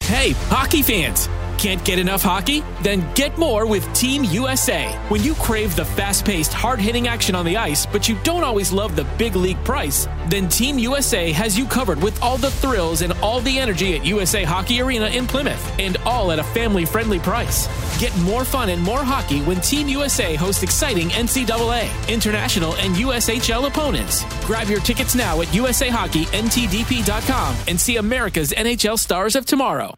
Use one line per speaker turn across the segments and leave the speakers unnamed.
Hey, hockey fans! Can't get enough hockey? Then get more with Team USA. When you crave the fast-paced, hard-hitting action on the ice, but you don't always love the big league price, then Team USA has you covered with all the thrills and all the energy at USA Hockey Arena in Plymouth, and all at a family-friendly price. Get more fun and more hockey when Team USA hosts exciting NCAA, international, and USHL opponents. Grab your tickets now at USAHockeyNTDP.com and see America's NHL stars of tomorrow.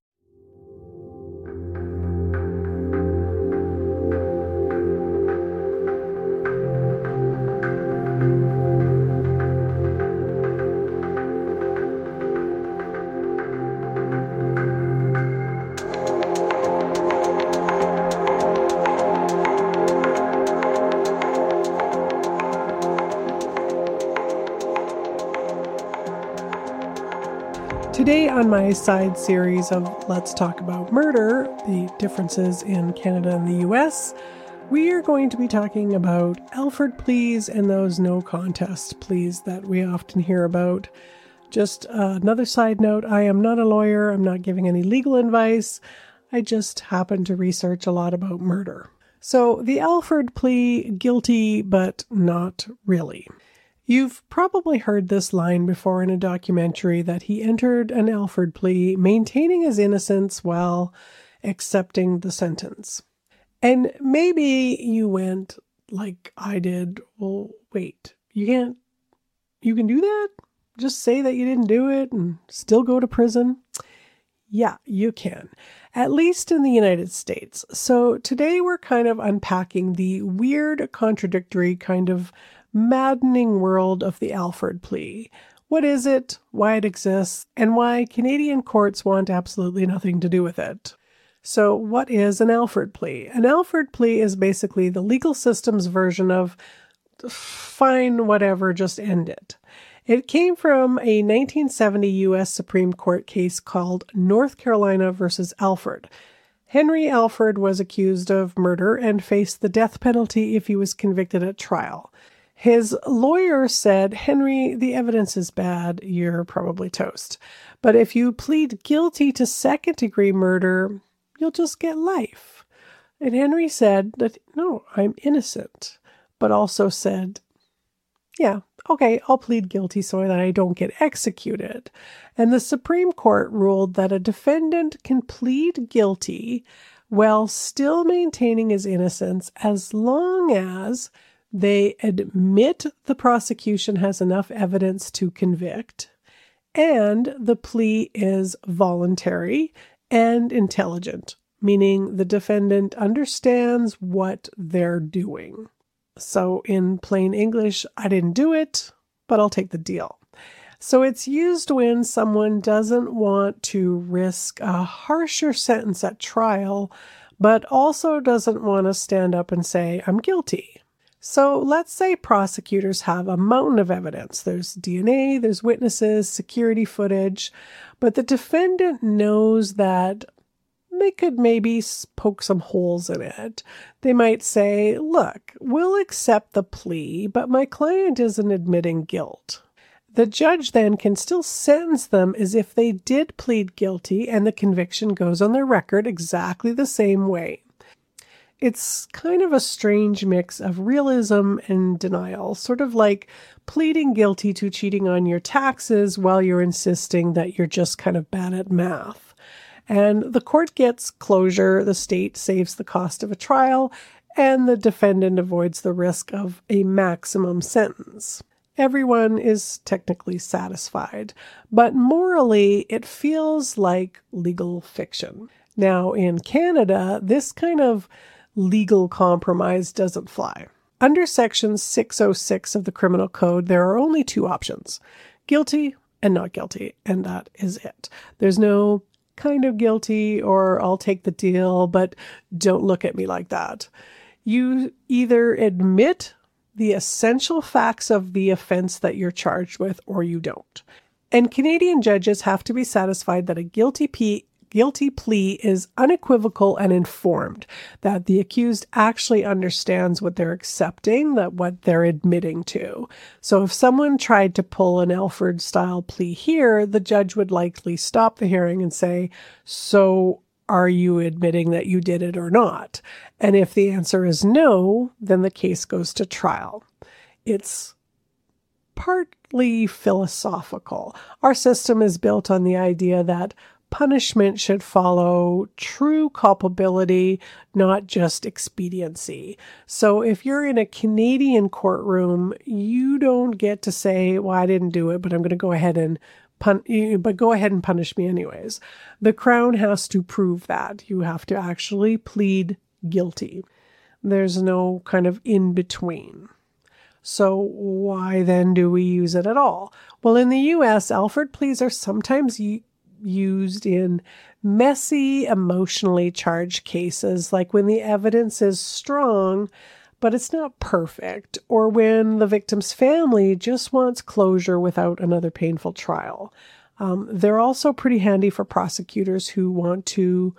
Today on my side series of Let's Talk About Murder, the differences in Canada and the US, we are going to be talking about Alford pleas and those no contest pleas that we often hear about. Just another side note, I am not a lawyer, I'm not giving any legal advice, I just happen to research a lot about murder. So the Alford plea, guilty but not really. You've probably heard this line before in a documentary that he entered an Alford plea, maintaining his innocence while accepting the sentence. And maybe you went like I did, well, wait, you can do that? Just say that you didn't do it and still go to prison? Yeah, you can, at least in the United States. So today we're kind of unpacking the weird, contradictory, kind of maddening world of the Alford plea. What is it, why it exists, and why Canadian courts want absolutely nothing to do with it. So what is an Alford plea? An Alford plea is basically the legal system's version of fine, whatever, just end it. It came from a 1970 U.S. Supreme Court case called North Carolina versus Alford. Henry Alford was accused of murder and faced the death penalty if he was convicted at trial. His lawyer said, Henry, the evidence is bad, you're probably toast. But if you plead guilty to second-degree murder, you'll just get life. And Henry said that, no, I'm innocent. But also said, yeah, okay, I'll plead guilty so that I don't get executed. And the Supreme Court ruled that a defendant can plead guilty while still maintaining his innocence as long as they admit the prosecution has enough evidence to convict, and the plea is voluntary and intelligent, meaning the defendant understands what they're doing. So in plain English, I didn't do it, but I'll take the deal. So it's used when someone doesn't want to risk a harsher sentence at trial, but also doesn't want to stand up and say, I'm guilty. So let's say prosecutors have a mountain of evidence. There's DNA, there's witnesses, security footage, but the defendant knows that they could maybe poke some holes in it. They might say, look, we'll accept the plea, but my client isn't admitting guilt. The judge then can still sentence them as if they did plead guilty, and the conviction goes on their record exactly the same way. It's kind of a strange mix of realism and denial, sort of like pleading guilty to cheating on your taxes while you're insisting that you're just kind of bad at math. And the court gets closure, the state saves the cost of a trial, and the defendant avoids the risk of a maximum sentence. Everyone is technically satisfied, but morally it feels like legal fiction. Now in Canada, this kind of legal compromise doesn't fly. Under Section 606 of the Criminal Code, there are only two options, guilty and not guilty, and that is it. There's no kind of guilty or I'll take the deal, but don't look at me like that. You either admit the essential facts of the offense that you're charged with or you don't. And Canadian judges have to be satisfied that a guilty guilty plea is unequivocal and informed, that the accused actually understands what they're accepting, that what they're admitting to. So if someone tried to pull an Alford-style plea here, the judge would likely stop the hearing and say, so are you admitting that you did it or not? And if the answer is no, then the case goes to trial. It's partly philosophical. Our system is built on the idea that punishment should follow true culpability, not just expediency. So if you're in a Canadian courtroom, you don't get to say, well, I didn't do it, but I'm going to go ahead and punish me anyways. The Crown has to prove that. You have to actually plead guilty. There's no kind of in between. So why then do we use it at all? Well, in the U.S., Alford pleas are sometimes used in messy, emotionally charged cases, like when the evidence is strong, but it's not perfect, or when the victim's family just wants closure without another painful trial. They're also pretty handy for prosecutors who want to,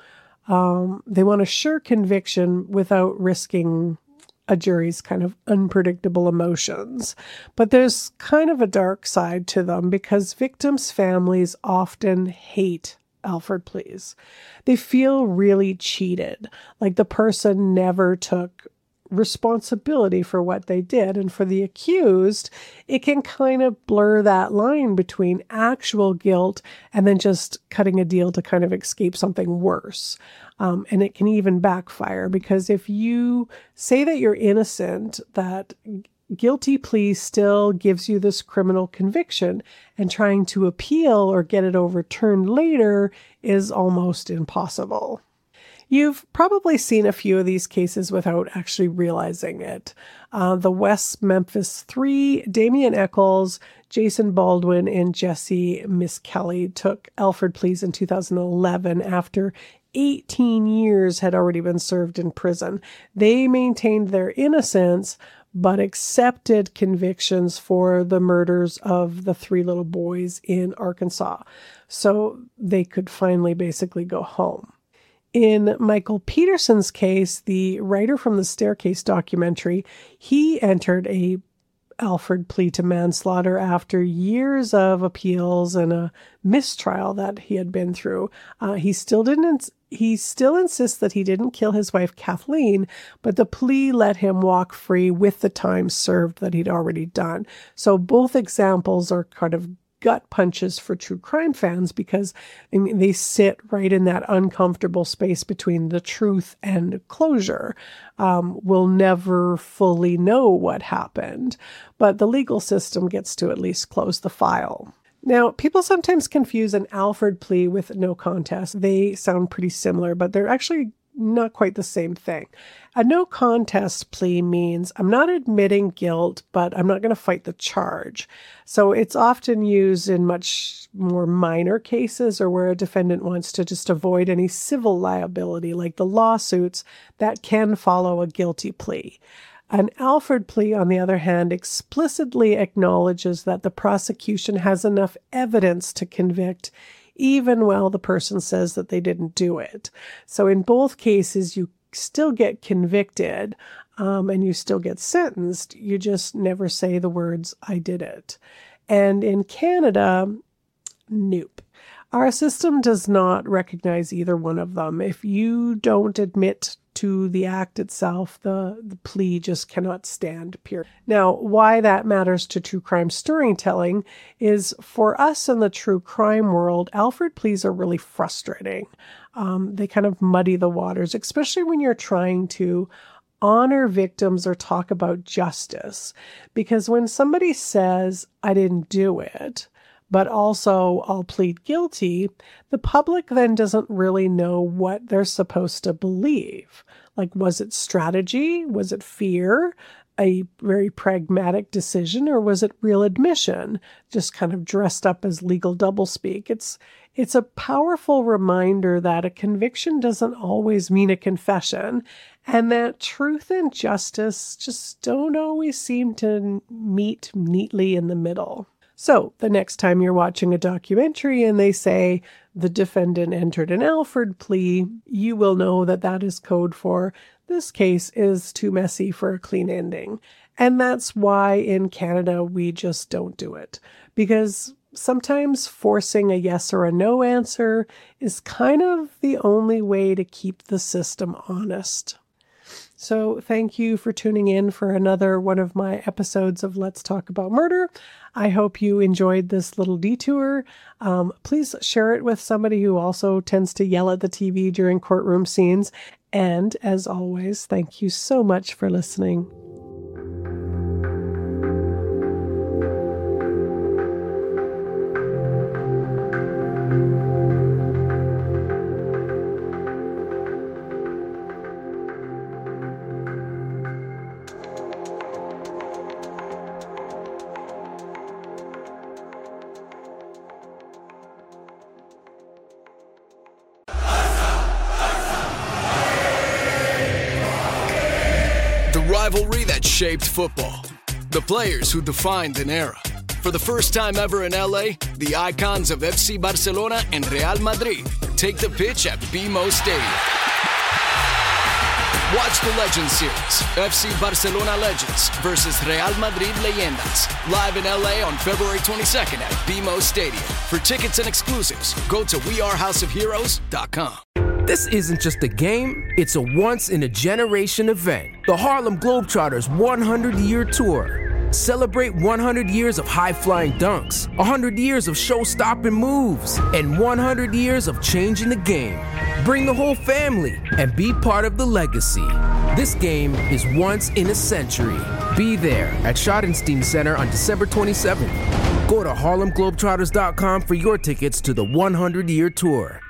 sure conviction without risking a jury's kind of unpredictable emotions. But there's kind of a dark side to them because victims' families often hate Alford pleas. They feel really cheated, like the person never took responsibility for what they did. And for the accused, it can kind of blur that line between actual guilt and then just cutting a deal to kind of escape something worse. And it can even backfire because if you say that you're innocent, that guilty plea still gives you this criminal conviction, and trying to appeal or get it overturned later is almost impossible. You've probably seen a few of these cases without actually realizing it. The West Memphis Three, Damien Eccles, Jason Baldwin, and Jesse Miskelly took Alford pleas in 2011 after 18 years had already been served in prison. They maintained their innocence, but accepted convictions for the murders of the 3 little boys in Arkansas. So they could finally basically go home. In Michael Peterson's case, the writer from the Staircase documentary, he entered a Alford plea to manslaughter after years of appeals and a mistrial that he had been through. He still insists that he didn't kill his wife Kathleen, but the plea let him walk free with the time served that he'd already done. So both examples are kind of gut punches for true crime fans because they sit right in that uncomfortable space between the truth and closure. We'll never fully know what happened, but the legal system gets to at least close the file. Now, people sometimes confuse an Alford plea with no contest. They sound pretty similar, but they're actually not quite the same thing. A no contest plea means I'm not admitting guilt, but I'm not going to fight the charge. So it's often used in much more minor cases or where a defendant wants to just avoid any civil liability, like the lawsuits that can follow a guilty plea. An Alford plea, on the other hand, explicitly acknowledges that the prosecution has enough evidence to convict even while the person says that they didn't do it. So in both cases, you still get convicted and you still get sentenced. You just never say the words, I did it. And in Canada, nope. Our system does not recognize either one of them. If you don't admit to the act itself, the plea just cannot stand, period. Now, why that matters to true crime storytelling is for us in the true crime world, Alford pleas are really frustrating. They kind of muddy the waters, especially when you're trying to honor victims or talk about justice. Because when somebody says, I didn't do it, but also I'll plead guilty, the public then doesn't really know what they're supposed to believe. Like, was it strategy? Was it fear? A very pragmatic decision? Or was it real admission, just kind of dressed up as legal doublespeak? It's a powerful reminder that a conviction doesn't always mean a confession, and that truth and justice just don't always seem to meet neatly in the middle. So the next time you're watching a documentary and they say the defendant entered an Alford plea, you will know that that is code for this case is too messy for a clean ending. And that's why in Canada we just don't do it. Because sometimes forcing a yes or a no answer is kind of the only way to keep the system honest. So thank you for tuning in for another one of my episodes of Let's Talk About Murder. I hope you enjoyed this little detour. Please share it with somebody who also tends to yell at the TV during courtroom scenes. And as always, thank you so much for listening.
Rivalry that shaped football. The players who defined an era. For the first time ever in LA, the icons of FC Barcelona and Real Madrid take the pitch at BMO Stadium. Watch the Legends Series, FC Barcelona Legends versus Real Madrid Leyendas, live in LA on February 22nd at BMO Stadium. For tickets and exclusives, go to wearehouseofheroes.com.
This isn't just a game, it's a once-in-a-generation event. The Harlem Globetrotters 100-year tour. Celebrate 100 years of high-flying dunks, 100 years of show-stopping moves, and 100 years of changing the game. Bring the whole family and be part of the legacy. This game is once in a century. Be there at Schottenstein Center on December 27th. Go to HarlemGlobetrotters.com for your tickets to the 100-year tour.